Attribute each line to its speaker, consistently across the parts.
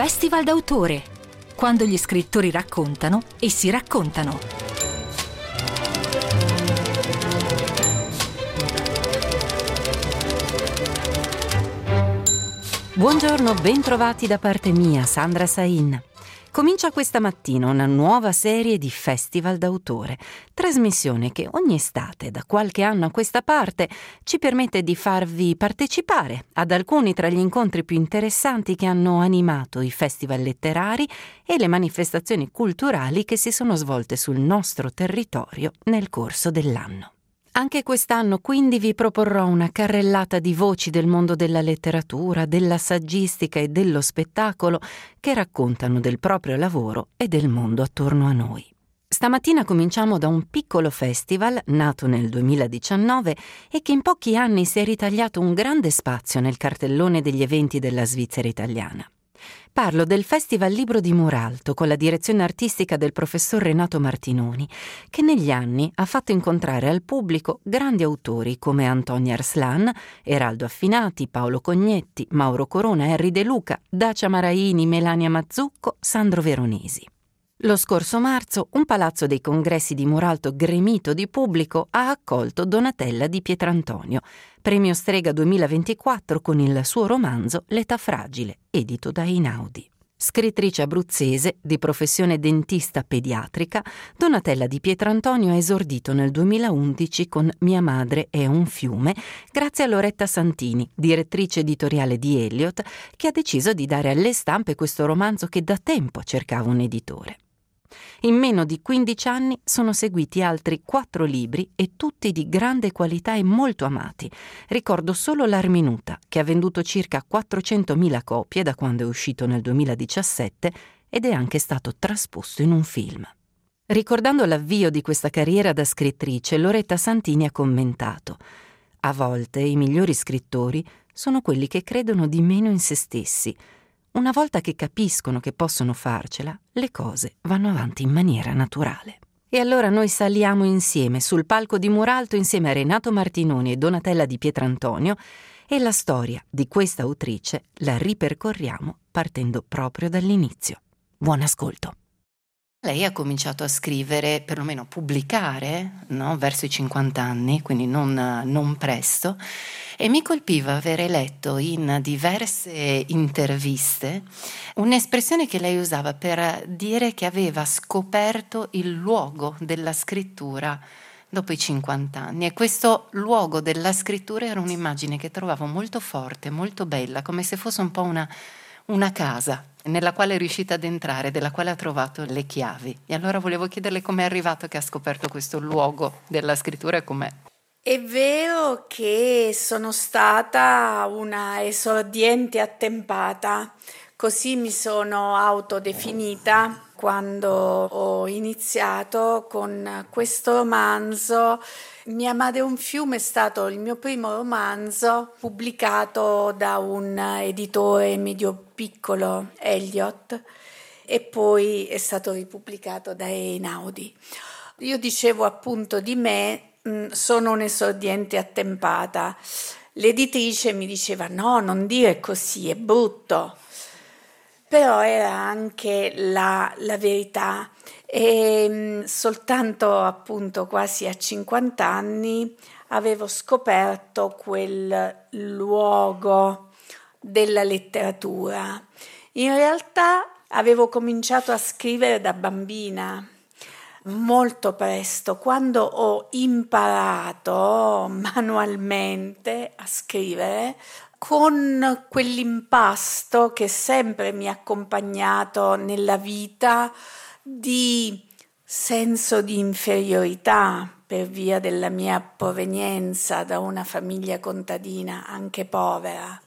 Speaker 1: Festival d'autore, quando gli scrittori raccontano e si raccontano. Buongiorno, bentrovati da parte mia, Sandra Sain. Comincia questa mattina una nuova serie di Festival d'autore, trasmissione che ogni estate, da qualche anno a questa parte, ci permette di farvi partecipare ad alcuni tra gli incontri più interessanti che hanno animato i festival letterari e le manifestazioni culturali che si sono svolte sul nostro territorio nel corso dell'anno. Anche quest'anno quindi vi proporrò una carrellata di voci del mondo della letteratura, della saggistica e dello spettacolo che raccontano del proprio lavoro e del mondo attorno a noi. Stamattina cominciamo da un piccolo festival nato nel 2019 e che in pochi anni si è ritagliato un grande spazio nel cartellone degli eventi della Svizzera italiana. Parlo del Festival Libro di Muralto con la direzione artistica del professor Renato Martinoni, che negli anni ha fatto incontrare al pubblico grandi autori come Antonia Arslan, Eraldo Affinati, Paolo Cognetti, Mauro Corona, Henry De Luca, Dacia Maraini, Melania Mazzucco, Sandro Veronesi. Lo scorso marzo un palazzo dei congressi di Muralto gremito di pubblico ha accolto Donatella Di Pietrantonio, premio Strega 2024 con il suo romanzo L'età fragile, edito da Einaudi. Scrittrice abruzzese, di professione dentista pediatrica, Donatella Di Pietrantonio ha esordito nel 2011 con Mia madre è un fiume, grazie a Loretta Santini, direttrice editoriale di Eliot, che ha deciso di dare alle stampe questo romanzo che da tempo cercava un editore. In meno di 15 anni sono seguiti altri 4 libri e tutti di grande qualità e molto amati. Ricordo solo L'Arminuta, che ha venduto circa 400.000 copie da quando è uscito nel 2017 ed è anche stato trasposto in un film. Ricordando l'avvio di questa carriera da scrittrice, Loretta Santini ha commentato: «A volte i migliori scrittori sono quelli che credono di meno in se stessi. Una volta che capiscono che possono farcela, le cose vanno avanti in maniera naturale». E allora noi saliamo insieme sul palco di Muralto insieme a Renato Martinoni e Donatella Di Pietrantonio e la storia di questa autrice la ripercorriamo partendo proprio dall'inizio. Buon ascolto. Lei ha cominciato a scrivere, perlomeno pubblicare, no? Verso i 50 anni, quindi non presto, e mi colpiva avere letto in diverse interviste un'espressione che lei usava per dire che aveva scoperto il luogo della scrittura dopo i 50 anni, e questo luogo della scrittura era un'immagine che trovavo molto forte, molto bella, come se fosse un po' una casa nella quale è riuscita ad entrare, della quale ha trovato le chiavi. E allora volevo chiederle com'è arrivato che ha scoperto questo luogo della scrittura e com'è.
Speaker 2: È vero che sono stata una esordiente attempata, così mi sono autodefinita quando ho iniziato con questo romanzo. Mia madre è un fiume è stato il mio primo romanzo pubblicato da un editore medio-piccolo, Eliot, e poi è stato ripubblicato da Einaudi. Io dicevo appunto di me, sono un'esordiente attempata. L'editrice mi diceva: no, non dire così, è brutto. Però era anche la verità. E soltanto appunto quasi a 50 anni avevo scoperto quel luogo della letteratura. In realtà avevo cominciato a scrivere da bambina, molto presto, quando ho imparato manualmente a scrivere con quell'impasto che sempre mi ha accompagnato nella vita di senso di inferiorità per via della mia provenienza da una famiglia contadina anche povera,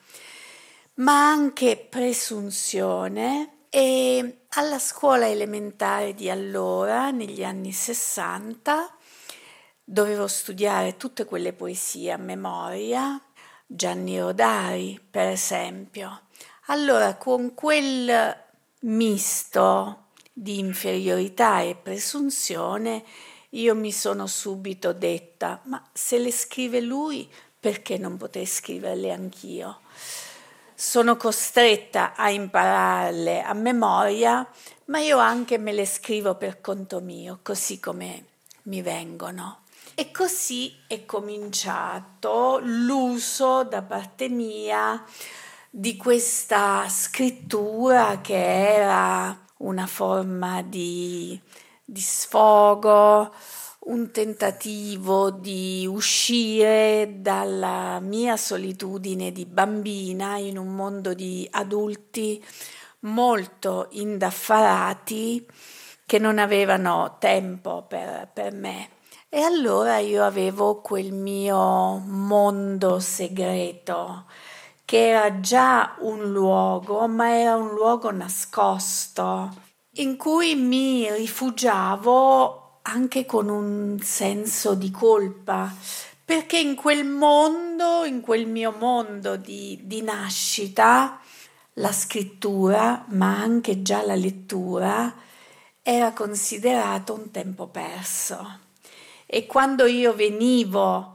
Speaker 2: ma anche presunzione. E alla scuola elementare di allora, negli anni 60, dovevo studiare tutte quelle poesie a memoria, Gianni Rodari per esempio. Allora con quel misto di inferiorità e presunzione io mi sono subito detta: ma se le scrive lui, perché non potrei scriverle anch'io? sono costretta a impararle a memoria, ma io anche me le scrivo per conto mio, così come mi vengono. E così è cominciato l'uso da parte mia di questa scrittura che era una forma di sfogo, un tentativo di uscire dalla mia solitudine di bambina in un mondo di adulti molto indaffarati che non avevano tempo per me. E allora io avevo quel mio mondo segreto, che era già un luogo, ma era un luogo nascosto, in cui mi rifugiavo anche con un senso di colpa, perché in quel mondo, in quel mio mondo di nascita, la scrittura, ma anche già la lettura, era considerato un tempo perso. E quando io venivo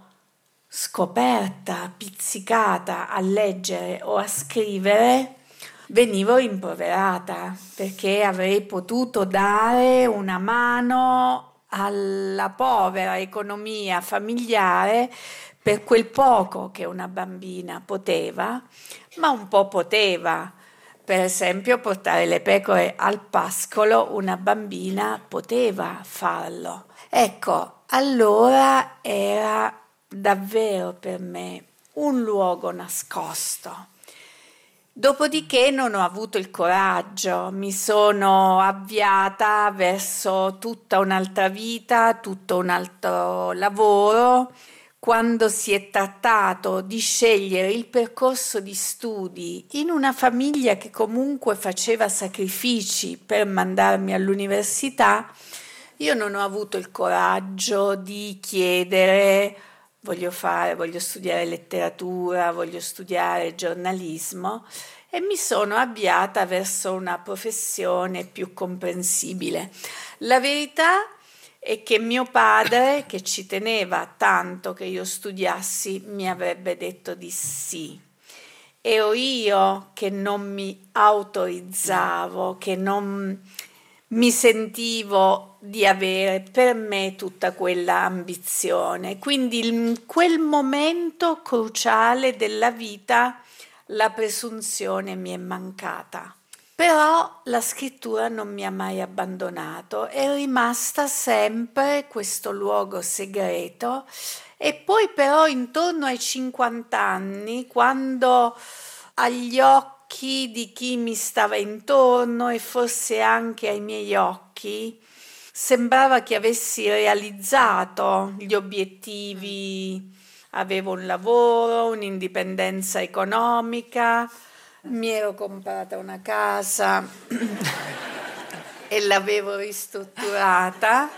Speaker 2: scoperta, pizzicata a leggere o a scrivere, venivo rimproverata perché avrei potuto dare una mano alla povera economia familiare per quel poco che una bambina poteva, ma un po' poteva. Per esempio, portare le pecore al pascolo, una bambina poteva farlo. Ecco, allora era davvero per me un luogo nascosto. Dopodiché non ho avuto il coraggio, mi sono avviata verso tutta un'altra vita, tutto un altro lavoro. Quando si è trattato di scegliere il percorso di studi in una famiglia che comunque faceva sacrifici per mandarmi all'università, io non ho avuto il coraggio di chiedere voglio studiare letteratura, voglio studiare giornalismo e mi sono avviata verso una professione più comprensibile. La verità è che mio padre, che ci teneva tanto che io studiassi, mi avrebbe detto di sì. Ero io che non mi autorizzavo, che non mi sentivo di avere per me tutta quella ambizione. Quindi in quel momento cruciale della vita la presunzione mi è mancata. Però la scrittura non mi ha mai abbandonato, è rimasta sempre questo luogo segreto. E poi però intorno ai 50 anni, quando agli occhi di chi mi stava intorno e forse anche ai miei occhi, sembrava che avessi realizzato gli obiettivi, avevo un lavoro, un'indipendenza economica, mi ero comprata una casa e l'avevo ristrutturata,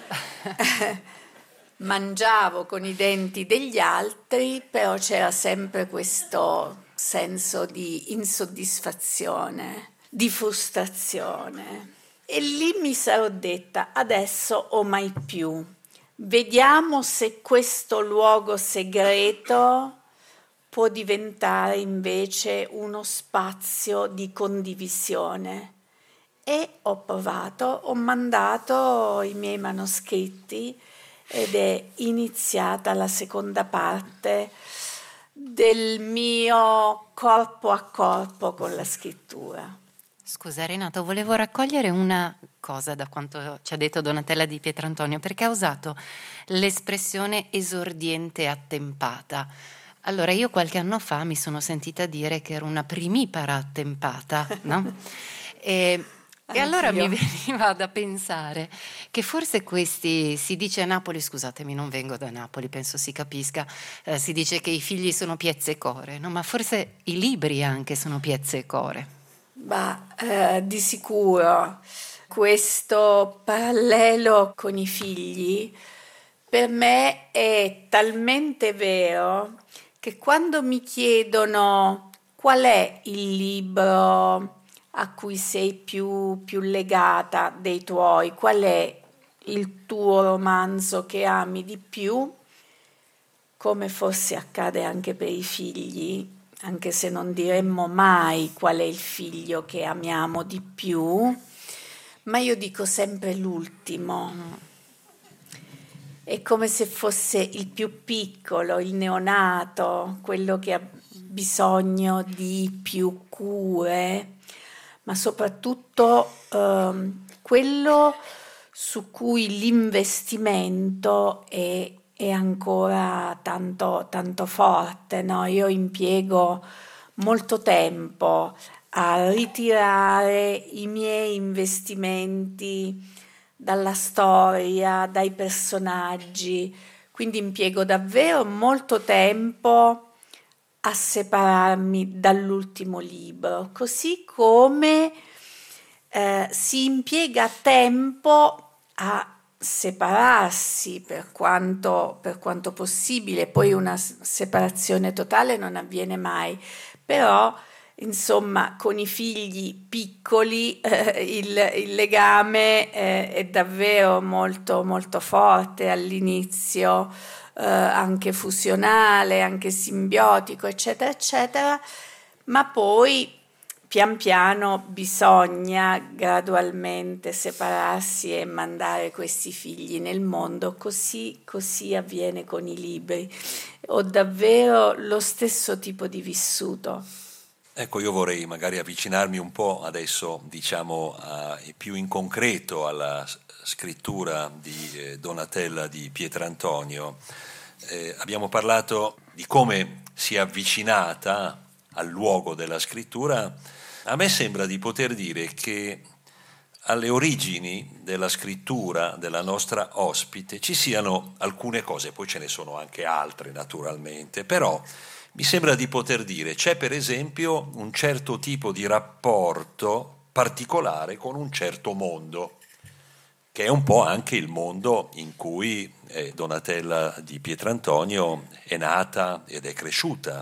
Speaker 2: mangiavo con i denti degli altri, però c'era sempre questo senso di insoddisfazione, di frustrazione. E lì mi sarò detta, adesso o mai più. Vediamo se questo luogo segreto può diventare invece uno spazio di condivisione. E ho provato, ho mandato i miei manoscritti ed è iniziata la seconda parte del mio corpo a corpo con la scrittura.
Speaker 1: Scusa Renato, volevo raccogliere una cosa da quanto ci ha detto Donatella Di Pietrantonio, perché ha usato l'espressione esordiente attempata. Allora, io qualche anno fa mi sono sentita dire che ero una primipara attempata, no? E allora mi veniva da pensare che forse questi, si dice a Napoli, scusatemi, non vengo da Napoli, penso si capisca, si dice che i figli sono piezze e core, no? Ma forse i libri anche sono piezze e core.
Speaker 2: Di sicuro questo parallelo con i figli per me è talmente vero che quando mi chiedono qual è il libro a cui sei più legata dei tuoi, qual è il tuo romanzo che ami di più, come forse accade anche per i figli, anche se non diremmo mai qual è il figlio che amiamo di più, ma io dico sempre l'ultimo. È come se fosse il più piccolo, il neonato, quello che ha bisogno di più cure, ma soprattutto quello su cui l'investimento è ancora tanto, tanto forte, no? Io impiego molto tempo a ritirare i miei investimenti dalla storia, dai personaggi, quindi impiego davvero molto tempo a separarmi dall'ultimo libro, così come si impiega tempo a separarsi per quanto possibile, poi una separazione totale non avviene mai, però insomma con i figli piccoli il legame è davvero molto molto forte all'inizio, anche fusionale, anche simbiotico, eccetera, eccetera, ma poi pian piano bisogna gradualmente separarsi e mandare questi figli nel mondo, così avviene con i libri. Ho davvero lo stesso tipo di vissuto.
Speaker 3: Ecco, io vorrei magari avvicinarmi un po' adesso, diciamo, più in concreto alla scrittura di Donatella di Pietrantonio. Abbiamo parlato di come si è avvicinata al luogo della scrittura. A me sembra di poter dire che alle origini della scrittura della nostra ospite ci siano alcune cose, poi ce ne sono anche altre naturalmente, però mi sembra di poter dire c'è per esempio un certo tipo di rapporto particolare con un certo mondo, che è un po' anche il mondo in cui Donatella di Pietrantonio è nata ed è cresciuta.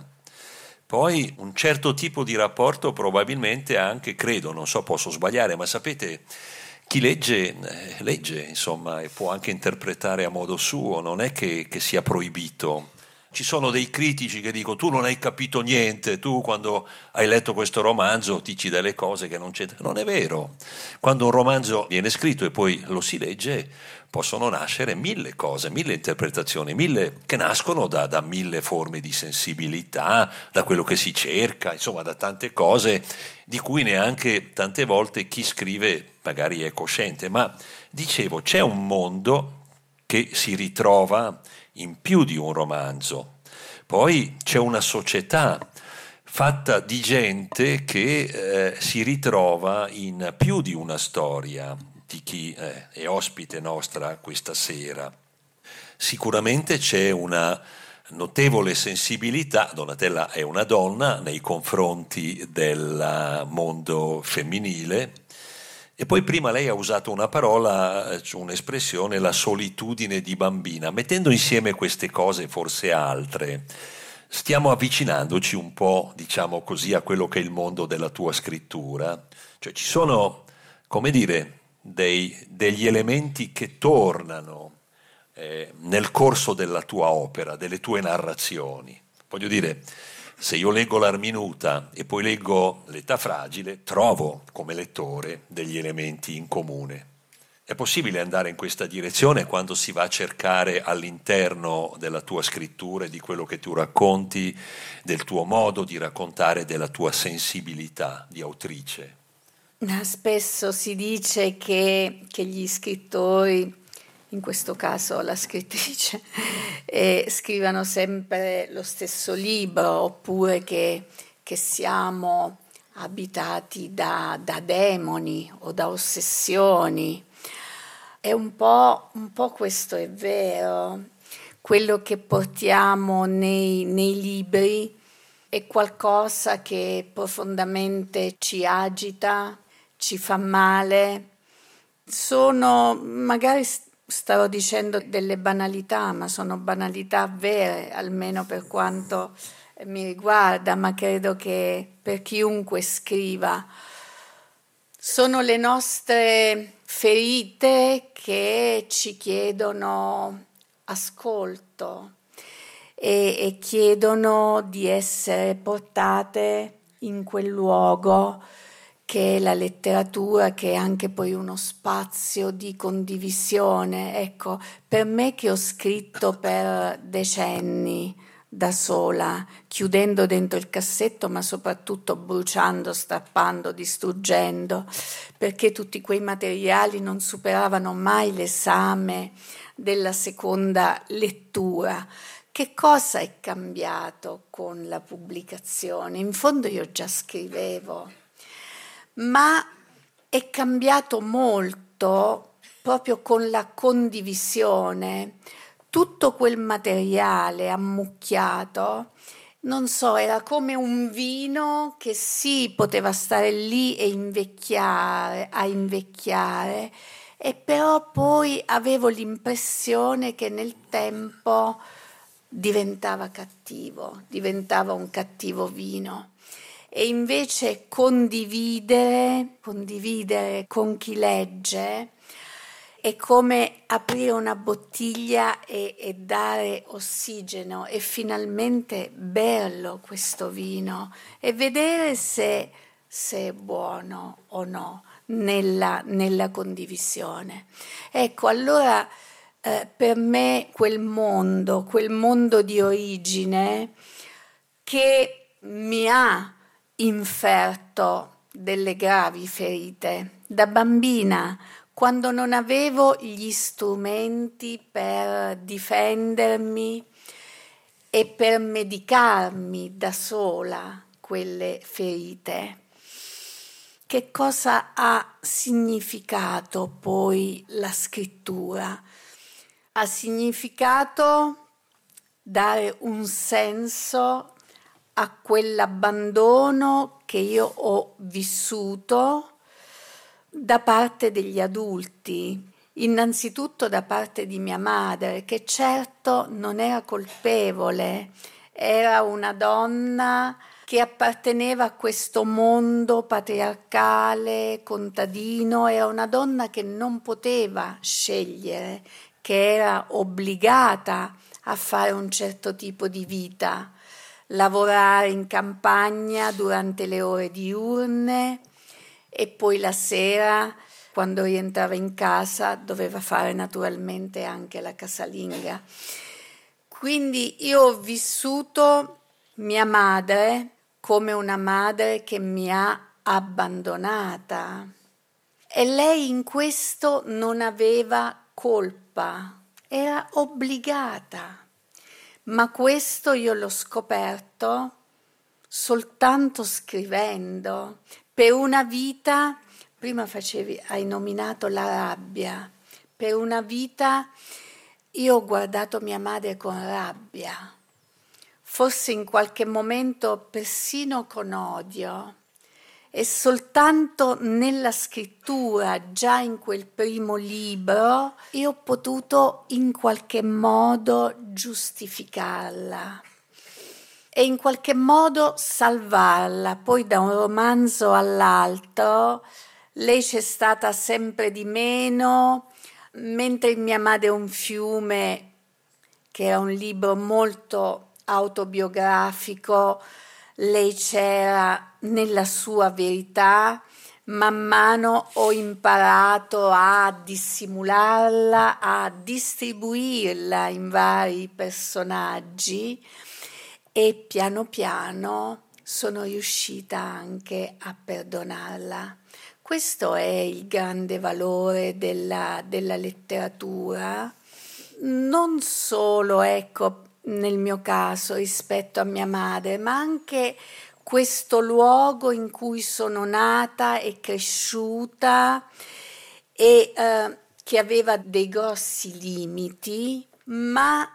Speaker 3: Poi un certo tipo di rapporto probabilmente anche, credo, non so, posso sbagliare, ma sapete, chi legge, legge, insomma, e può anche interpretare a modo suo, non è che sia proibito. Ci sono dei critici che dicono tu non hai capito niente, tu quando hai letto questo romanzo dici delle cose che non c'entrano. Non è vero. Quando un romanzo viene scritto e poi lo si legge, possono nascere mille cose, mille interpretazioni, mille che nascono da mille forme di sensibilità, da quello che si cerca, insomma da tante cose di cui neanche tante volte chi scrive magari è cosciente. Ma dicevo, c'è un mondo che si ritrova in più di un romanzo. Poi c'è una società fatta di gente che si ritrova in più di una storia di chi è ospite nostra questa sera. Sicuramente c'è una notevole sensibilità, Donatella è una donna, nei confronti del mondo femminile. E poi prima lei ha usato una parola, un'espressione, la solitudine di bambina. Mettendo insieme queste cose, forse altre, stiamo avvicinandoci un po', diciamo così, a quello che è il mondo della tua scrittura. Cioè ci sono, come dire, degli elementi che tornano nel corso della tua opera, delle tue narrazioni. Voglio dire, se io leggo l'Arminuta e poi leggo l'Età fragile, trovo come lettore degli elementi in comune. È possibile andare in questa direzione quando si va a cercare all'interno della tua scrittura e di quello che tu racconti, del tuo modo di raccontare, della tua sensibilità di autrice?
Speaker 2: Spesso si dice che gli scrittori, in questo caso la scrittrice, scrivano sempre lo stesso libro, oppure che siamo abitati da demoni o da ossessioni. È un po' questo è vero. Quello che portiamo nei libri è qualcosa che profondamente ci agita, ci fa male. Sono, magari starò dicendo delle banalità, ma sono banalità vere, almeno per quanto mi riguarda, ma credo che per chiunque scriva. Sono le nostre ferite che ci chiedono ascolto. e chiedono di essere portate in quel luogo che è la letteratura, che è anche poi uno spazio di condivisione. Ecco, per me che ho scritto per decenni da sola, chiudendo dentro il cassetto, ma soprattutto bruciando, strappando, distruggendo, perché tutti quei materiali non superavano mai l'esame della seconda lettura. Che cosa è cambiato con la pubblicazione? In fondo io già scrivevo, ma è cambiato molto proprio con la condivisione. Tutto quel materiale ammucchiato, non so, era come un vino che sì, poteva stare lì e invecchiare, e però poi avevo l'impressione che nel tempo diventava cattivo, diventava un cattivo vino. E invece condividere con chi legge è come aprire una bottiglia e dare ossigeno e finalmente berlo questo vino e vedere se è buono o no nella condivisione. Ecco, allora per me quel mondo di origine che mi ha inferto delle gravi ferite da bambina, quando non avevo gli strumenti per difendermi e per medicarmi da sola quelle ferite. Che cosa ha significato poi la scrittura? Ha significato dare un senso a quell'abbandono che io ho vissuto da parte degli adulti, innanzitutto da parte di mia madre, che certo non era colpevole, era una donna che apparteneva a questo mondo patriarcale, contadino, era una donna che non poteva scegliere, che era obbligata a fare un certo tipo di vita, lavorare in campagna durante le ore diurne e poi la sera, quando rientrava in casa, doveva fare naturalmente anche la casalinga. Quindi io ho vissuto mia madre come una madre che mi ha abbandonata e lei in questo non aveva colpa, era obbligata. Ma questo io l'ho scoperto soltanto scrivendo. Per una vita, prima hai nominato la rabbia, per una vita io ho guardato mia madre con rabbia, forse in qualche momento persino con odio. E soltanto nella scrittura, già in quel primo libro, io ho potuto in qualche modo giustificarla e in qualche modo salvarla. Poi da un romanzo all'altro lei c'è stata sempre di meno, mentre in Mia madre è un fiume, che era un libro molto autobiografico, lei c'era nella sua verità. Man mano ho imparato a dissimularla, a distribuirla in vari personaggi e piano piano sono riuscita anche a perdonarla. Questo è il grande valore della letteratura, non solo, ecco, nel mio caso rispetto a mia madre, ma anche questo luogo in cui sono nata e cresciuta e che aveva dei grossi limiti, ma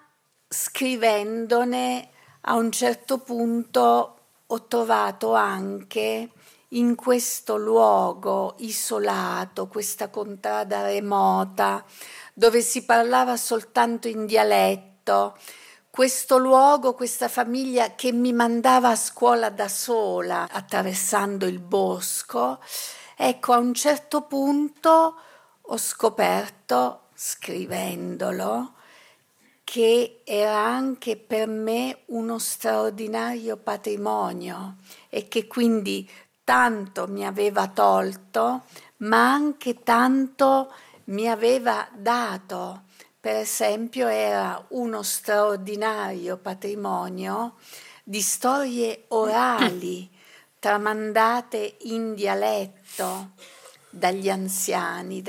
Speaker 2: scrivendone a un certo punto ho trovato anche in questo luogo isolato, questa contrada remota, dove si parlava soltanto in dialetto, questo luogo, questa famiglia che mi mandava a scuola da sola, attraversando il bosco. Ecco, a un certo punto ho scoperto, scrivendolo, che era anche per me uno straordinario patrimonio e che quindi tanto mi aveva tolto, ma anche tanto mi aveva dato. Per esempio, era uno straordinario patrimonio di storie orali tramandate in dialetto dagli anziani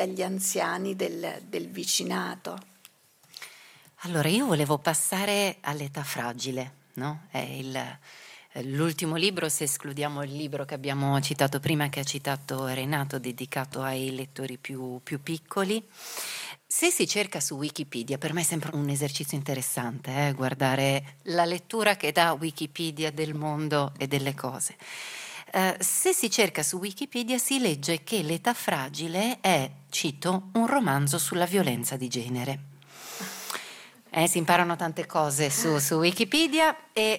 Speaker 2: del vicinato.
Speaker 1: Allora, io volevo passare all'età fragile, no? È l'ultimo libro, se escludiamo il libro che abbiamo citato prima, che ha citato Renato, dedicato ai lettori più piccoli. Se si cerca su Wikipedia, per me è sempre un esercizio interessante, guardare la lettura che dà Wikipedia del mondo e delle cose. Se si cerca su Wikipedia si legge che L'età fragile è, cito, un romanzo sulla violenza di genere. Si imparano tante cose su Wikipedia e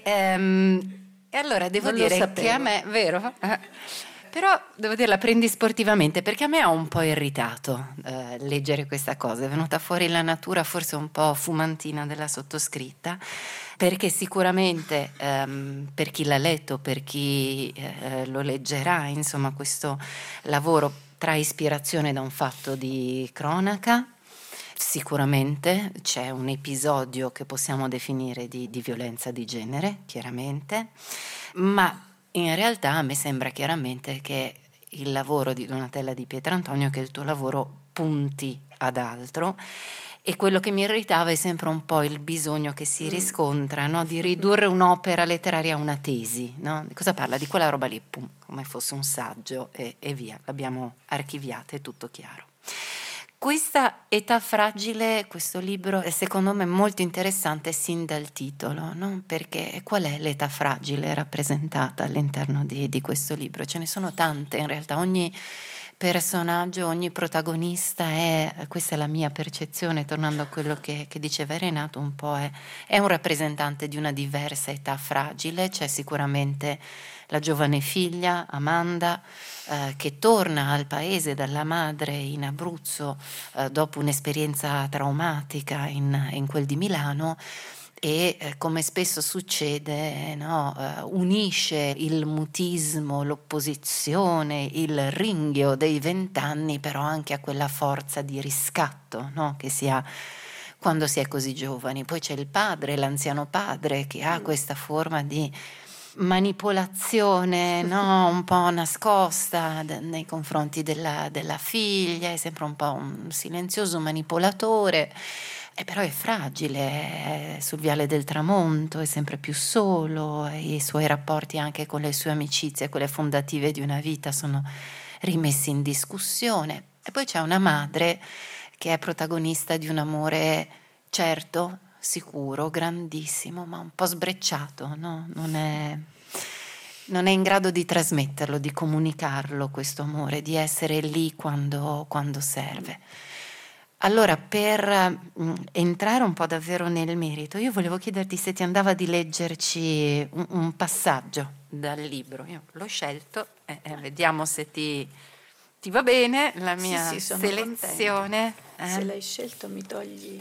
Speaker 1: allora devo dire che a me, vero? Però devo dire, la prendi sportivamente, perché a me ha un po' irritato leggere questa cosa. È venuta fuori la natura forse un po' fumantina della sottoscritta, perché sicuramente per chi l'ha letto, per chi lo leggerà, insomma, questo lavoro trae ispirazione da un fatto di cronaca. Sicuramente c'è un episodio che possiamo definire di violenza di genere, chiaramente, ma in realtà a me sembra chiaramente che il lavoro di Donatella Di Pietrantonio, che il tuo lavoro punti ad altro, e quello che mi irritava è sempre un po' il bisogno che si riscontra, no? Di ridurre un'opera letteraria a una tesi, no? Di cosa parla? Di quella roba lì, pum, come fosse un saggio e via, l'abbiamo archiviata, è tutto chiaro. Questa età fragile, questo libro è secondo me molto interessante sin dal titolo, no? Perché qual è l'età fragile rappresentata all'interno di questo libro? Ce ne sono tante in realtà, ogni personaggio, ogni protagonista questa è la mia percezione, tornando a quello che diceva Renato, un po' è un rappresentante di una diversa età fragile. C'è sicuramente la giovane figlia Amanda, che torna al paese dalla madre in Abruzzo dopo un'esperienza traumatica in quel di Milano, e come spesso succede, no, unisce il mutismo, l'opposizione, il ringhio dei 20 anni, però anche a quella forza di riscatto, no, che si ha quando si è così giovani. Poi c'è il padre, l'anziano padre, che ha questa forma di manipolazione, no? Un po' nascosta nei confronti della figlia, è sempre un po' un silenzioso manipolatore, e però è fragile, è sul viale del tramonto, è sempre più solo, e i suoi rapporti anche con le sue amicizie, quelle fondative di una vita, sono rimessi in discussione. E poi c'è una madre che è protagonista di un amore, certo, sicuro, grandissimo, ma un po' sbrecciato, no? Non è in grado di trasmetterlo, di comunicarlo, questo amore, di essere lì quando serve. Allora, per entrare un po' davvero nel merito, io volevo chiederti se ti andava di leggerci un passaggio dal libro. Io l'ho scelto, vediamo se ti va bene la mia
Speaker 2: sì, sono
Speaker 1: selezione.
Speaker 2: Se l'hai scelto mi togli.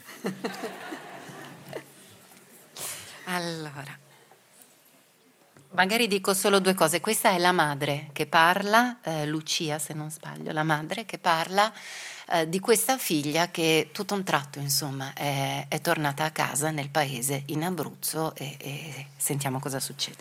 Speaker 1: Allora, magari dico solo due cose. Questa è la madre che parla, Lucia se non sbaglio, la madre che parla di questa figlia che tutto un tratto, insomma, è tornata a casa nel paese in Abruzzo, e sentiamo cosa succede.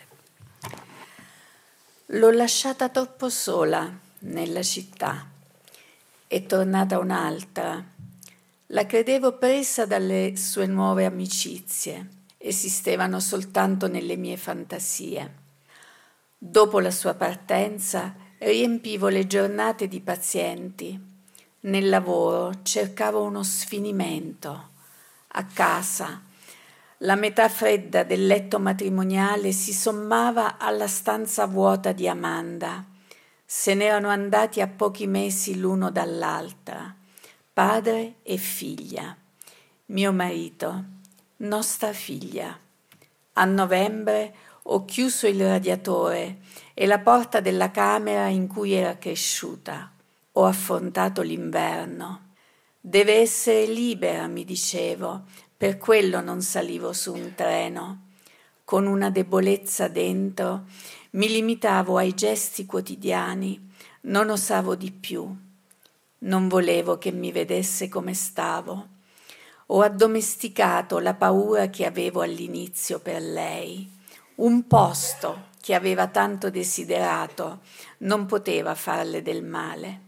Speaker 2: L'ho lasciata troppo sola nella città. È tornata un'altra. La credevo presa dalle sue nuove amicizie. Esistevano soltanto nelle mie fantasie. Dopo la sua partenza riempivo le giornate di pazienti. Nel lavoro cercavo uno sfinimento. A casa la metà fredda del letto matrimoniale si sommava alla stanza vuota di Amanda. Se n'erano andati a pochi mesi l'uno dall'altra, padre e figlia. Mio marito, nostra figlia. A novembre ho chiuso il radiatore e la porta della camera in cui era cresciuta. Ho affrontato l'inverno. Deve essere libera, mi dicevo, Per quello non salivo su un treno. Con una debolezza dentro mi limitavo ai gesti quotidiani, non osavo di più. Non volevo che mi vedesse come stavo. Ho addomesticato la paura che avevo all'inizio per lei. Un posto che aveva tanto desiderato non poteva farle del male.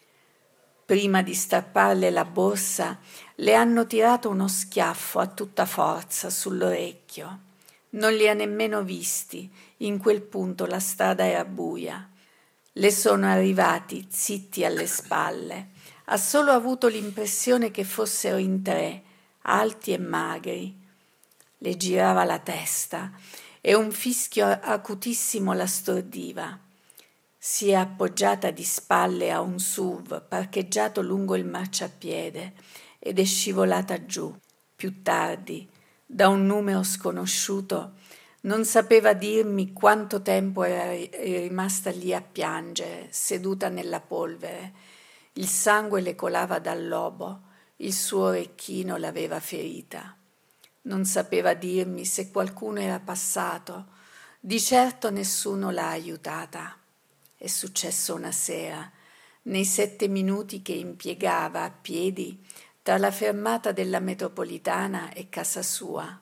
Speaker 2: Prima di strapparle la borsa, le hanno tirato uno schiaffo a tutta forza sull'orecchio. Non li ha nemmeno visti, in quel punto la strada era buia. Le sono arrivati zitti alle spalle. Ha solo avuto l'impressione che fossero in 3, alti e magri. Le girava la testa e un fischio acutissimo la stordiva. Si è appoggiata di spalle a un SUV parcheggiato lungo il marciapiede ed è scivolata giù. Più tardi, da un numero sconosciuto, non sapeva dirmi quanto tempo era rimasta lì a piangere, seduta nella polvere. Il sangue le colava dal lobo, il suo orecchino l'aveva ferita. Non sapeva dirmi se qualcuno era passato. Di certo nessuno l'ha aiutata. È successo una sera, nei 7 minuti che impiegava a piedi tra la fermata della metropolitana e casa sua.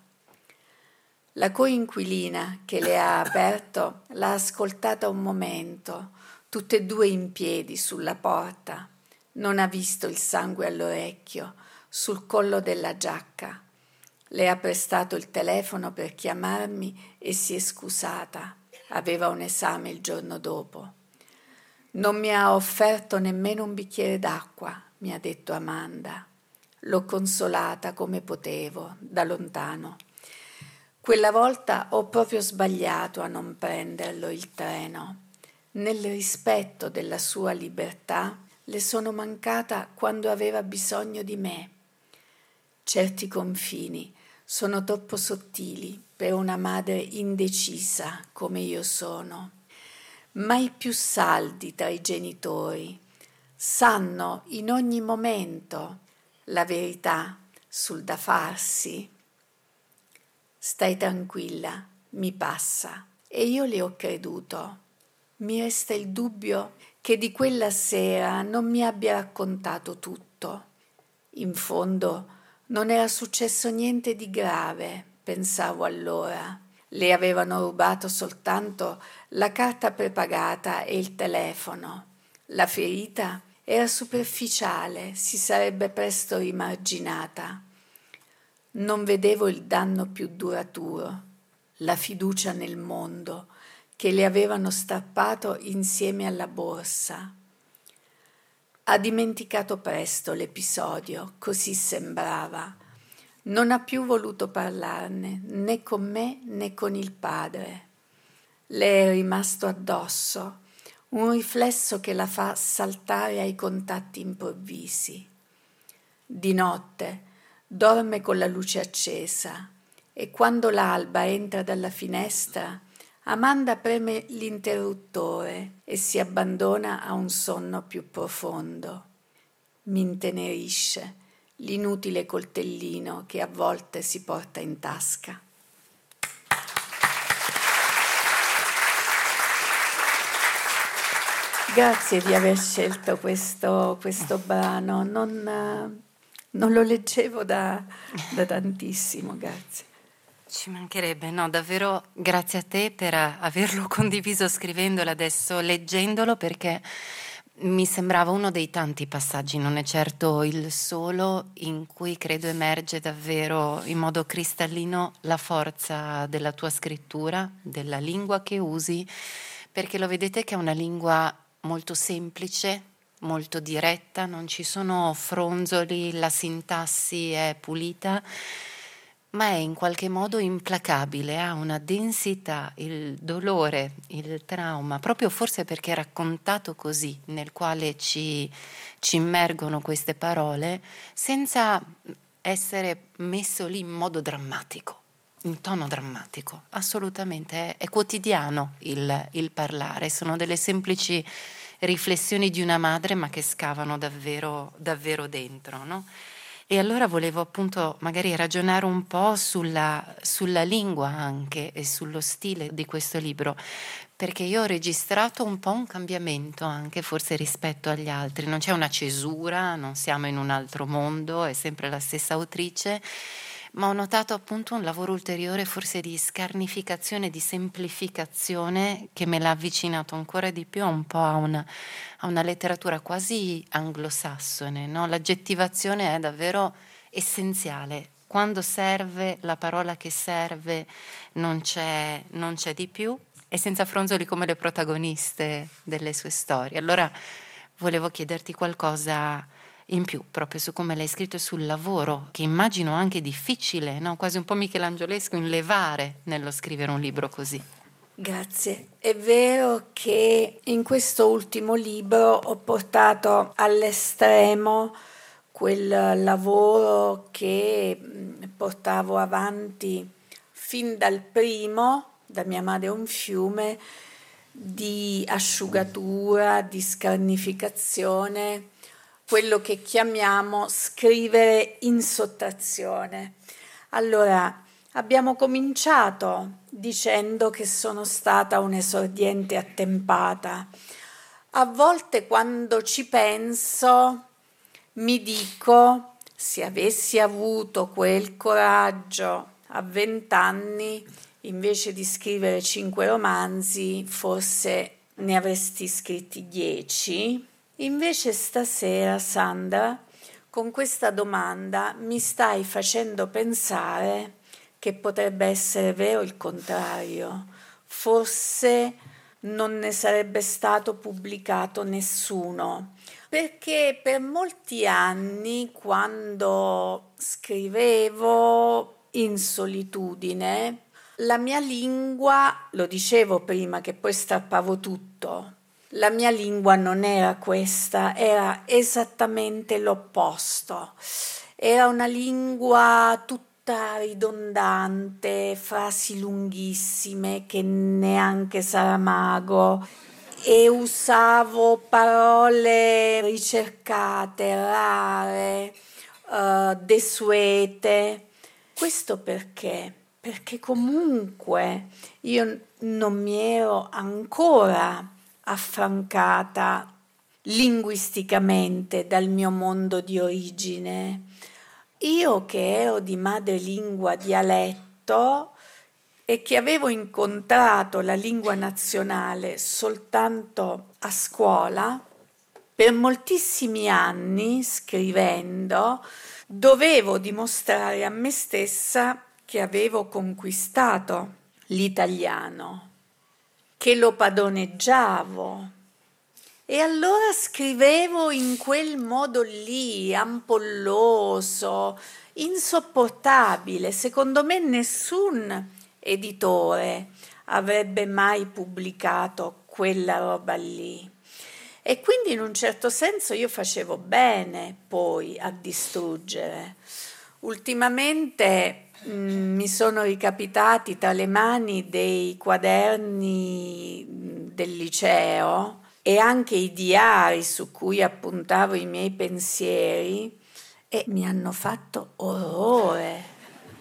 Speaker 2: La coinquilina che le ha aperto l'ha ascoltata un momento, tutte e 2 in piedi sulla porta. Non ha visto il sangue all'orecchio, sul collo della giacca. Le ha prestato il telefono per chiamarmi e si è scusata. Aveva un esame il giorno dopo. Non mi ha offerto nemmeno un bicchiere d'acqua, mi ha detto Amanda. L'ho consolata come potevo, da lontano. Quella volta ho proprio sbagliato a non prenderlo il treno. Nel rispetto della sua libertà le sono mancata quando aveva bisogno di me. Certi confini sono troppo sottili per una madre indecisa come io sono. Mai più saldi tra i genitori. Sanno in ogni momento la verità sul da farsi. Stai tranquilla, mi passa. E io le ho creduto. Mi resta il dubbio che di quella sera non mi abbia raccontato tutto. In fondo non era successo niente di grave, pensavo allora. Le avevano rubato soltanto la carta prepagata e il telefono. La ferita era superficiale, si sarebbe presto rimarginata. Non vedevo il danno più duraturo, la fiducia nel mondo che le avevano strappato insieme alla borsa. Ha dimenticato presto l'episodio, così sembrava. Non ha più voluto parlarne, né con me né con il padre. Le è rimasto addosso, un riflesso che la fa saltare ai contatti improvvisi. Di notte dorme con la luce accesa e quando l'alba entra dalla finestra, Amanda preme l'interruttore e si abbandona a un sonno più profondo. Mi intenerisce l'inutile coltellino che a volte si porta in tasca. Grazie di aver scelto questo brano, non lo leggevo da tantissimo, grazie.
Speaker 1: Ci mancherebbe, no, davvero grazie a te per averlo condiviso scrivendolo, adesso leggendolo, perché mi sembrava uno dei tanti passaggi, non è certo il solo, in cui credo emerge davvero in modo cristallino la forza della tua scrittura, della lingua che usi, perché lo vedete che è una lingua molto semplice, molto diretta, non ci sono fronzoli, la sintassi è pulita, ma è in qualche modo implacabile, ha una densità, il dolore, il trauma, proprio forse perché è raccontato così, nel quale ci immergono queste parole, senza essere messo lì in modo drammatico, in tono drammatico, assolutamente, è quotidiano il parlare, sono delle semplici riflessioni di una madre ma che scavano davvero, davvero dentro, no? E allora volevo appunto magari ragionare un po' sulla lingua anche e sullo stile di questo libro, perché io ho registrato un po' un cambiamento anche forse rispetto agli altri. Non c'è una cesura, non siamo in un altro mondo, è sempre la stessa autrice, ma ho notato appunto un lavoro ulteriore forse di scarnificazione, di semplificazione che me l'ha avvicinato ancora di più un po' a una letteratura quasi anglosassone, no? L'aggettivazione è davvero essenziale. Quando serve la parola che serve non c'è di più, e senza fronzoli come le protagoniste delle sue storie. Allora volevo chiederti qualcosa in più proprio su come l'hai scritto e sul lavoro, che immagino anche difficile, no? Quasi un po' michelangiolesco in levare nello scrivere un libro così.
Speaker 2: Grazie. È vero che in questo ultimo libro ho portato all'estremo quel lavoro che portavo avanti fin dal primo, da Mia madre è un fiume, di asciugatura, di scarnificazione, quello che chiamiamo scrivere in sottrazione. Allora, abbiamo cominciato dicendo che sono stata un'esordiente attempata. A volte quando ci penso mi dico, se avessi avuto quel coraggio a 20 anni, invece di scrivere 5 romanzi, forse ne avresti scritti 10. Invece stasera, Sandra, con questa domanda mi stai facendo pensare che potrebbe essere vero il contrario. Forse non ne sarebbe stato pubblicato nessuno, perché per molti anni, quando scrivevo in solitudine, la mia lingua, lo dicevo prima che poi strappavo tutto, la mia lingua non era questa, era esattamente l'opposto. Era una lingua tutta ridondante, frasi lunghissime che neanche Saramago, e usavo parole ricercate, rare, desuete. Questo perché? Perché comunque io non mi ero ancora affrancata linguisticamente dal mio mondo di origine. Io che ero di madrelingua dialetto e che avevo incontrato la lingua nazionale soltanto a scuola, per moltissimi anni scrivendo dovevo dimostrare a me stessa che avevo conquistato l'italiano, che lo padroneggiavo. E allora scrivevo in quel modo lì, ampolloso, insopportabile. Secondo me nessun editore avrebbe mai pubblicato quella roba lì. E quindi in un certo senso io facevo bene poi a distruggere. Ultimamente mi sono ricapitati tra le mani dei quaderni del liceo e anche i diari su cui appuntavo i miei pensieri e mi hanno fatto orrore.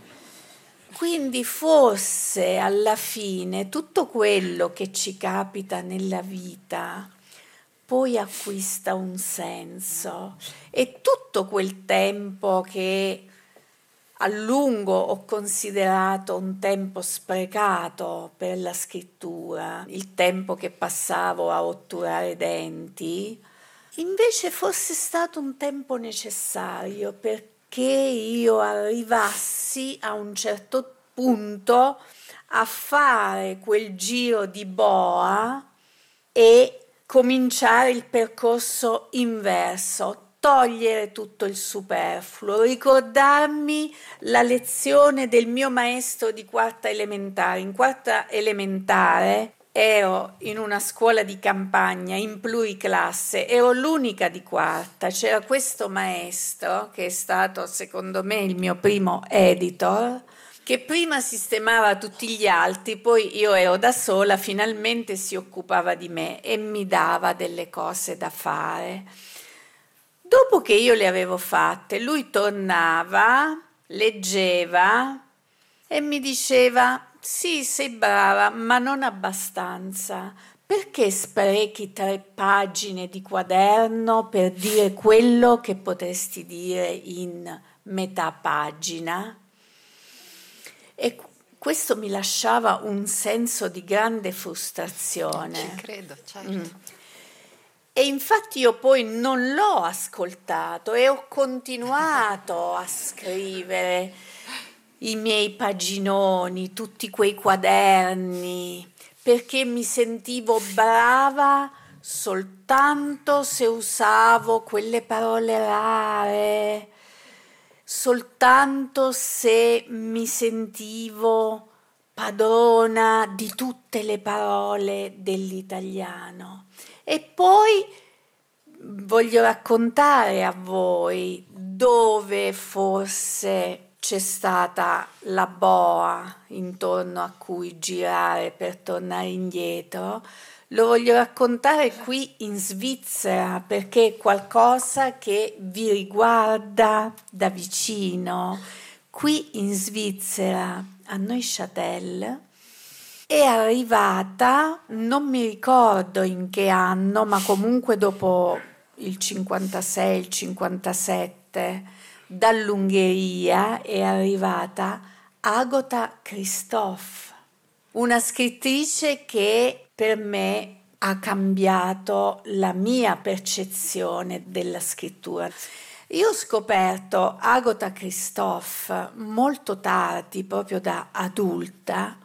Speaker 2: Quindi forse alla fine tutto quello che ci capita nella vita poi acquista un senso, e tutto quel tempo che a lungo ho considerato un tempo sprecato per la scrittura, il tempo che passavo a otturare denti, invece fosse stato un tempo necessario perché io arrivassi a un certo punto a fare quel giro di boa e cominciare il percorso inverso, togliere tutto il superfluo, ricordarmi la lezione del mio maestro di quarta elementare. In quarta elementare ero in una scuola di campagna in pluriclasse, ero l'unica di quarta, c'era questo maestro che è stato secondo me il mio primo editor, che prima sistemava tutti gli altri, poi io ero da sola, finalmente si occupava di me e mi dava delle cose da fare. Dopo che io le avevo fatte, lui tornava, leggeva e mi diceva: sì, sei brava, ma non abbastanza. Perché sprechi 3 pagine di quaderno per dire quello che potresti dire in metà pagina? E questo mi lasciava un senso di grande frustrazione.
Speaker 1: Ci credo, certo.
Speaker 2: E infatti io poi non l'ho ascoltato e ho continuato a scrivere i miei paginoni, tutti quei quaderni, perché mi sentivo brava soltanto se usavo quelle parole rare, soltanto se mi sentivo padrona di tutte le parole dell'italiano. E poi voglio raccontare a voi dove forse c'è stata la boa intorno a cui girare per tornare indietro. Lo voglio raccontare qui in Svizzera perché è qualcosa che vi riguarda da vicino. Qui in Svizzera, a Neuchâtel, è arrivata, non mi ricordo in che anno, ma comunque dopo il 56, il 57, dall'Ungheria è arrivata Agota Christoph, una scrittrice che per me ha cambiato la mia percezione della scrittura. Io ho scoperto Agota Christoph molto tardi, proprio da adulta,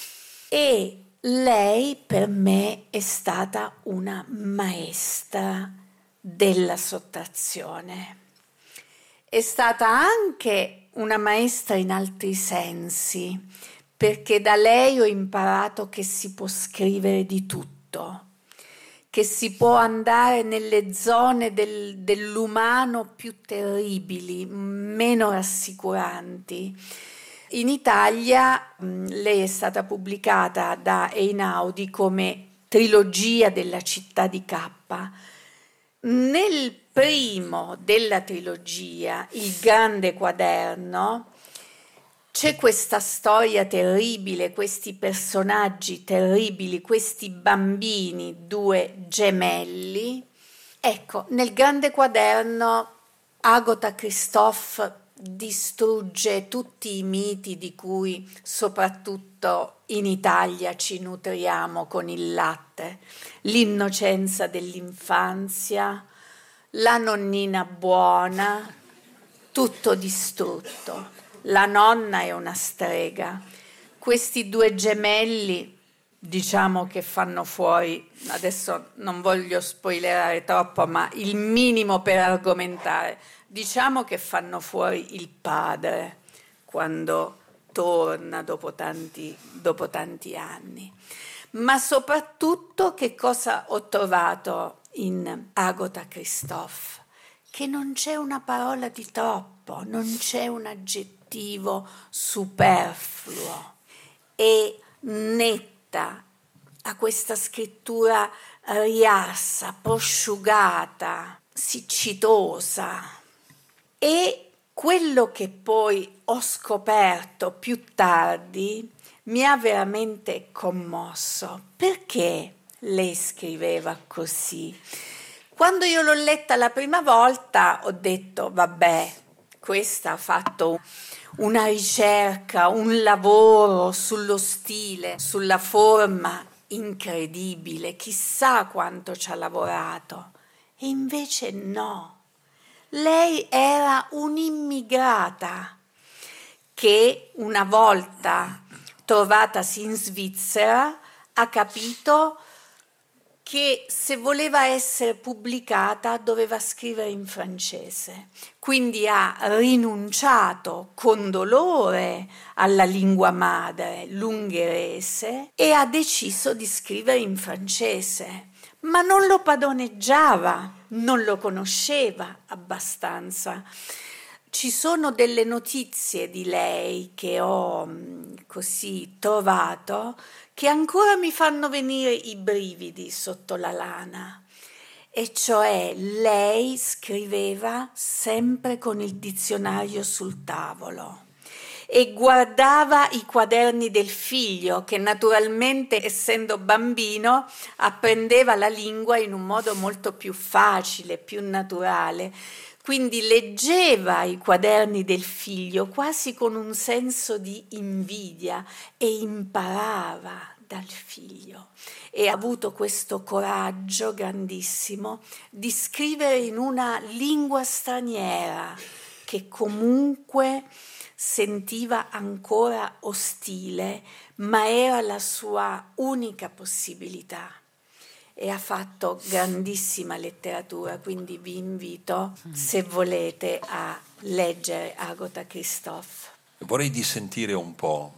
Speaker 2: e lei per me è stata una maestra della sottrazione. È stata anche una maestra in altri sensi, perché da lei ho imparato che si può scrivere di tutto, che si può andare nelle zone dell'umano più terribili, meno rassicuranti. In Italia lei è stata pubblicata da Einaudi come trilogia della città di K. Nel primo della trilogia, Il grande quaderno, c'è questa storia terribile, questi personaggi terribili, questi bambini, 2 gemelli. Ecco, nel grande quaderno Agota Christoph distrugge tutti i miti di cui soprattutto in Italia ci nutriamo con il latte, l'innocenza dell'infanzia, la nonnina buona, tutto distrutto. La nonna è una strega. Questi 2 gemelli, diciamo che fanno fuori, adesso non voglio spoilerare troppo, ma il minimo per argomentare, diciamo che fanno fuori il padre quando torna dopo tanti anni. Ma soprattutto che cosa ho trovato in Agota Christoph? Che non c'è una parola di troppo, non c'è un aggettivo superfluo, è netta, ha questa scrittura riarsa, prosciugata, siccitosa. E quello che poi ho scoperto più tardi mi ha veramente commosso. Perché lei scriveva così? Quando io l'ho letta la prima volta ho detto, vabbè, questa ha fatto una ricerca, un lavoro sullo stile, sulla forma incredibile, chissà quanto ci ha lavorato. E invece no. Lei era un'immigrata che una volta trovatasi in Svizzera ha capito che se voleva essere pubblicata doveva scrivere in francese. Quindi ha rinunciato con dolore alla lingua madre, l'ungherese, e ha deciso di scrivere in francese. Ma non lo padroneggiava, non lo conosceva abbastanza. Ci sono delle notizie di lei che ho così trovato che ancora mi fanno venire i brividi sotto la lana. e cioè lei scriveva sempre con il dizionario sul tavolo e guardava i quaderni del figlio, che naturalmente, essendo bambino, apprendeva la lingua in un modo molto più facile, più naturale. Quindi leggeva i quaderni del figlio quasi con un senso di invidia e imparava dal figlio. E ha avuto questo coraggio grandissimo di scrivere in una lingua straniera che comunque sentiva ancora ostile, ma era la sua unica possibilità. E ha fatto grandissima letteratura, quindi vi invito, se volete, a leggere Agota Christoph.
Speaker 3: Vorrei dissentire un po'.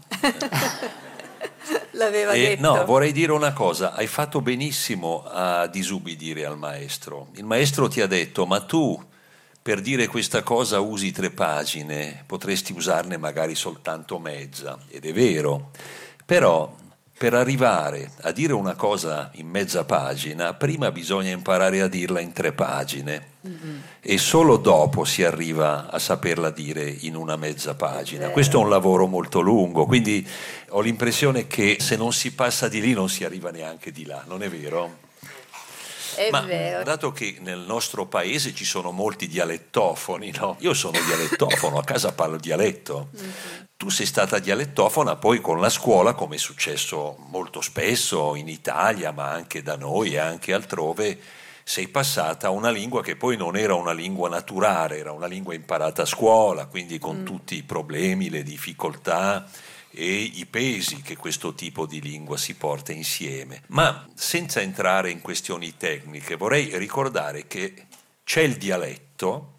Speaker 2: L'aveva detto.
Speaker 3: No, vorrei dire una cosa, hai fatto benissimo a disubbidire al maestro. Il maestro ti ha detto, ma tu per dire questa cosa usi 3 pagine, potresti usarne magari soltanto mezza, ed è vero, però per arrivare a dire una cosa in mezza pagina, prima bisogna imparare a dirla in 3 pagine e solo dopo si arriva a saperla dire in una mezza pagina. Questo è un lavoro molto lungo, quindi ho l'impressione che se non si passa di lì non si arriva neanche di là, non è vero?
Speaker 2: È
Speaker 3: Ma
Speaker 2: vero.
Speaker 3: dato che nel nostro paese ci sono molti dialettofoni, no? Io sono dialettofono, a casa parlo dialetto. Tu sei stata dialettofona poi con la scuola, come è successo molto spesso in Italia, ma anche da noi e anche altrove, sei passata a una lingua che poi non era una lingua naturale, era una lingua imparata a scuola, quindi con tutti i problemi, le difficoltà e i pesi che questo tipo di lingua si porta insieme. Ma senza entrare in questioni tecniche, vorrei ricordare che c'è il dialetto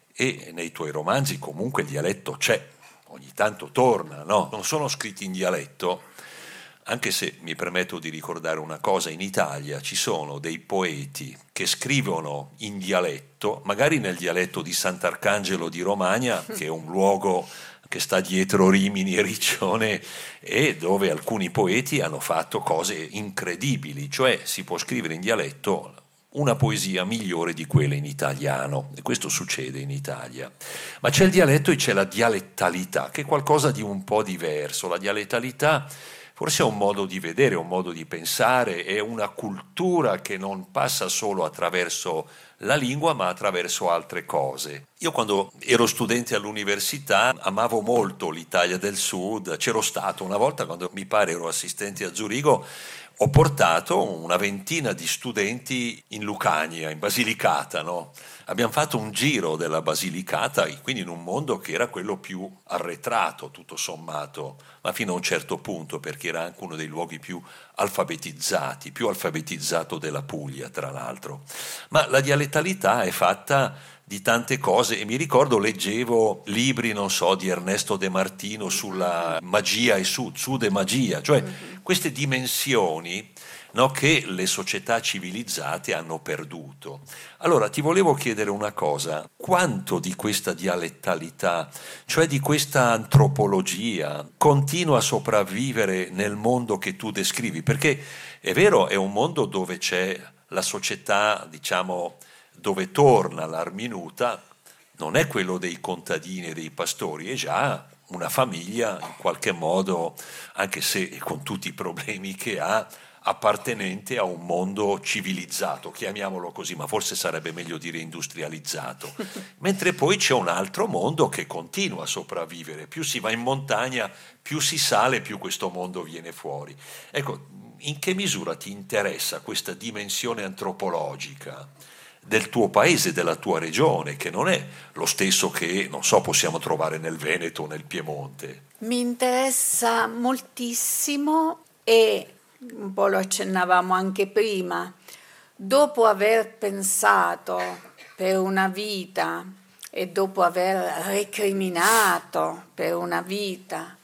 Speaker 3: e nei tuoi romanzi comunque il dialetto c'è, ogni tanto torna, no? Non sono scritti in dialetto, anche se mi permetto di ricordare una cosa, in Italia ci sono dei poeti che scrivono in dialetto, magari nel dialetto di Sant'Arcangelo di Romagna, che è un luogo che sta dietro Rimini e Riccione e dove alcuni poeti hanno fatto cose incredibili, cioè si può scrivere in dialetto una poesia migliore di quella in italiano, e questo succede in Italia. Ma c'è il dialetto e c'è la dialettalità, che è qualcosa di un po' diverso. La dialettalità forse è un modo di vedere, un modo di pensare, è una cultura che non passa solo attraverso la lingua, ma attraverso altre cose. Io quando ero studente all'università amavo molto l'Italia del Sud, c'ero stato una volta quando mi pare ero assistente a Zurigo, ho portato una ventina di studenti in Lucania, in Basilicata, no? Abbiamo fatto un giro della Basilicata, quindi in un mondo che era quello più arretrato, tutto sommato, ma fino a un certo punto, perché era anche uno dei luoghi più alfabetizzati, più alfabetizzato della Puglia, tra l'altro. Ma la dialettalità è fatta di tante cose e mi ricordo leggevo libri, non so, di Ernesto De Martino sulla magia e sud e magia, cioè queste dimensioni, no, che le società civilizzate hanno perduto. Allora ti volevo chiedere una cosa, quanto di questa dialettalità, cioè di questa antropologia, continua a sopravvivere nel mondo che tu descrivi? Perché è vero, è un mondo dove c'è la società, diciamo, dove torna l'ar minuta, non è quello dei contadini e dei pastori, è già una famiglia in qualche modo, anche se con tutti i problemi che ha, appartenente a un mondo civilizzato, chiamiamolo così, ma forse sarebbe meglio dire industrializzato. Mentre poi c'è un altro mondo che continua a sopravvivere, più si va in montagna, più si sale, più questo mondo viene fuori. Ecco, in che misura ti interessa questa dimensione antropologica del tuo paese, della tua regione, che non è lo stesso che, non so, possiamo trovare nel Veneto o nel Piemonte?
Speaker 2: Mi interessa moltissimo e un po' lo accennavamo anche prima, dopo aver pensato per una vita e dopo aver recriminato per una vita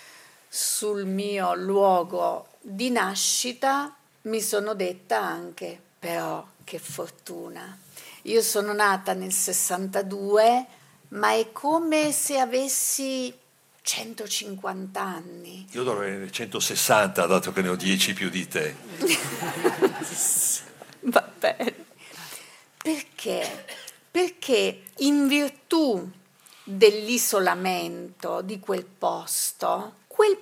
Speaker 2: sul mio luogo di nascita, mi sono detta anche, però, che fortuna. Io sono nata nel 62, ma è come se avessi 150 anni.
Speaker 3: Io dovrei avere 160, dato che ne ho 10 più di te.
Speaker 2: Va bene. Perché? Perché in virtù dell'isolamento di quel posto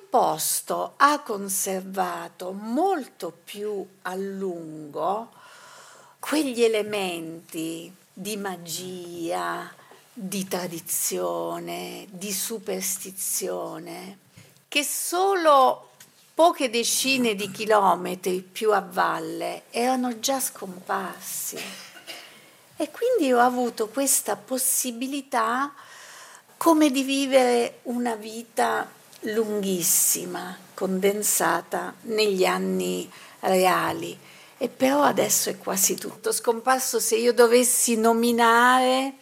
Speaker 2: ha conservato molto più a lungo quegli elementi di magia, di tradizione, di superstizione, che solo poche decine di chilometri più a valle erano già scomparsi. E quindi ho avuto questa possibilità come di vivere una vita lunghissima, condensata negli anni reali. E però adesso è quasi tutto scomparso. Se io dovessi nominare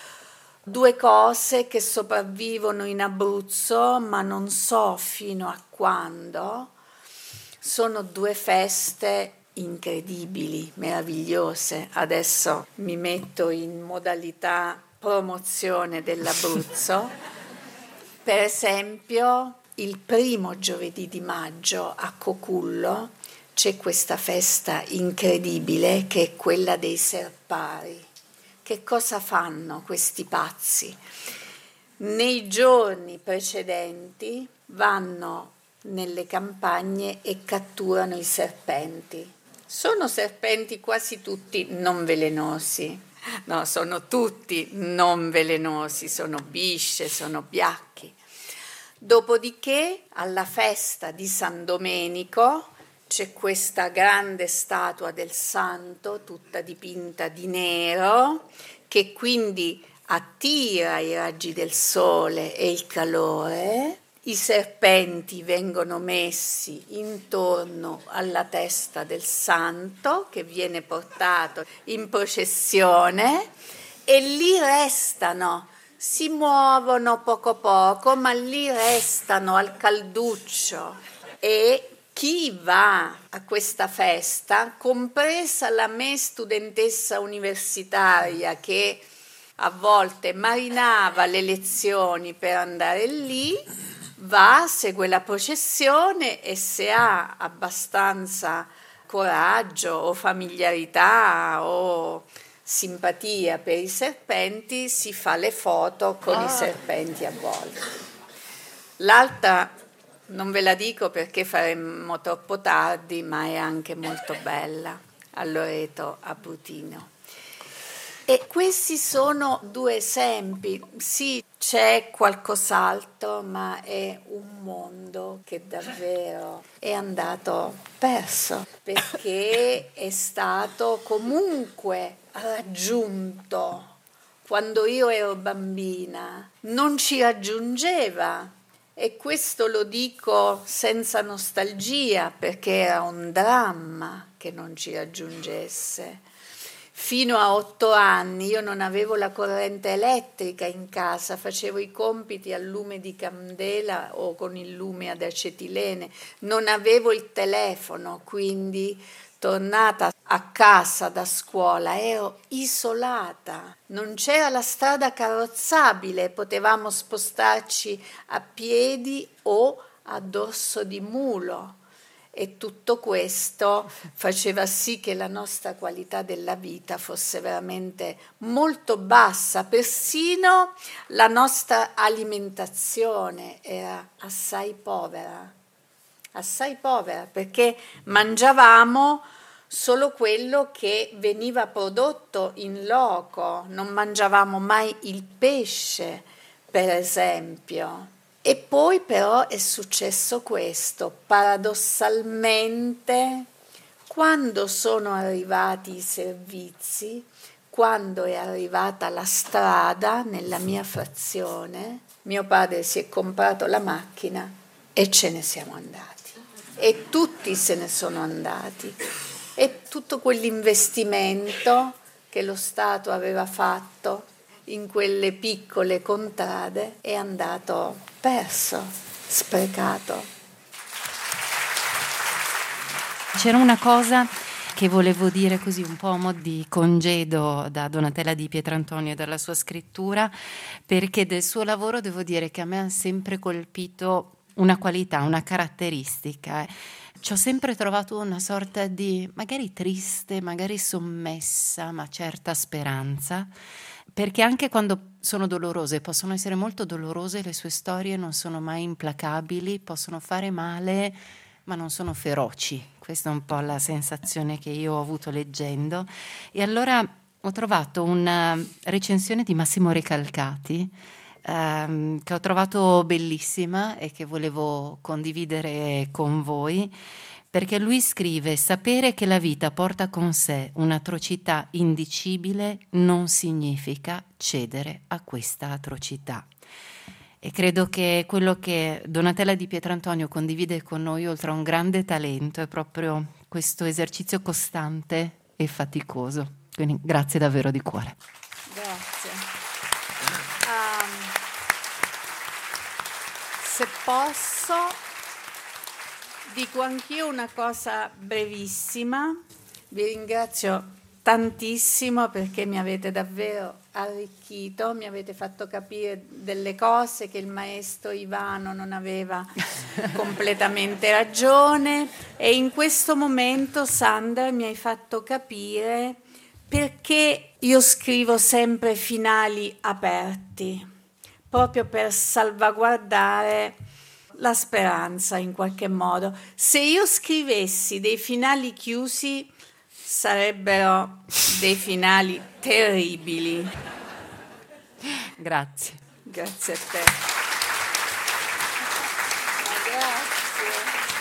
Speaker 2: 2 cose che sopravvivono in Abruzzo, ma non so fino a quando, sono 2 feste incredibili, meravigliose. Adesso mi metto in modalità promozione dell'Abruzzo. Per esempio, il primo giovedì di maggio a Cocullo c'è questa festa incredibile che è quella dei serpari. Che cosa fanno questi pazzi? Nei giorni precedenti vanno nelle campagne e catturano i serpenti. Sono serpenti quasi tutti non velenosi. No, sono tutti non velenosi, sono bisce, sono biacchi. Dopodiché, alla festa di San Domenico, c'è questa grande statua del santo, tutta dipinta di nero, che quindi attira i raggi del sole e il calore. I serpenti vengono messi intorno alla testa del santo, che viene portato in processione, e lì restano. Si muovono poco poco, ma lì restano al calduccio. E chi va a questa festa, compresa la me studentessa universitaria che a volte marinava le lezioni per andare lì, va, segue la processione e se ha abbastanza coraggio o familiarità o simpatia per i serpenti, si fa le foto con i serpenti a volte. L'altra non ve la dico perché faremmo troppo tardi, ma è anche molto bella, a Loreto Abrutino. E questi sono 2 esempi. Sì, c'è qualcos'altro, ma è un mondo che davvero è andato perso, perché è stato comunque raggiunto. Quando io ero bambina non ci raggiungeva. E questo lo dico senza nostalgia, perché era un dramma che non ci raggiungesse. Fino a 8 anni io non avevo la corrente elettrica in casa, facevo i compiti al lume di candela o con il lume ad acetilene, non avevo il telefono, quindi tornata a casa da scuola ero isolata, non c'era la strada carrozzabile, potevamo spostarci a piedi o a dorso di mulo. E tutto questo faceva sì che la nostra qualità della vita fosse veramente molto bassa, persino la nostra alimentazione era assai povera, perché mangiavamo solo quello che veniva prodotto in loco, non mangiavamo mai il pesce, per esempio. E poi però è successo questo, paradossalmente, quando sono arrivati i servizi, quando è arrivata la strada nella mia frazione, mio padre si è comprato la macchina e ce ne siamo andati. E tutti se ne sono andati. E tutto quell'investimento che lo Stato aveva fatto in quelle piccole contrade è andato perso, sprecato.
Speaker 1: C'era una cosa che volevo dire così un po' a mo' di congedo da Donatella di Pietrantonio e dalla sua scrittura, perché del suo lavoro devo dire che a me ha sempre colpito una qualità, una caratteristica. Ci ho sempre trovato una sorta di, magari triste, magari sommessa, ma certa speranza, perché anche quando sono dolorose, possono essere molto dolorose, le sue storie non sono mai implacabili, possono fare male, ma non sono feroci. Questa è un po' la sensazione che io ho avuto leggendo. E allora ho trovato una recensione di Massimo Recalcati, che ho trovato bellissima e che volevo condividere con voi, perché lui scrive: sapere che la vita porta con sé un'atrocità indicibile non significa cedere a questa atrocità. E credo che quello che Donatella Di Pietrantonio condivide con noi, oltre a un grande talento, è proprio questo esercizio costante e faticoso. Quindi grazie davvero di cuore.
Speaker 2: Grazie. Se posso, dico anch'io una cosa brevissima. Vi ringrazio tantissimo perché mi avete davvero arricchito, mi avete fatto capire delle cose che il maestro Ivano non aveva completamente ragione, e in questo momento, Sandra, mi hai fatto capire perché io scrivo sempre finali aperti, proprio per salvaguardare la speranza in qualche modo. Se io scrivessi dei finali chiusi, sarebbero dei finali terribili.
Speaker 1: Grazie.
Speaker 2: Grazie a te. Grazie.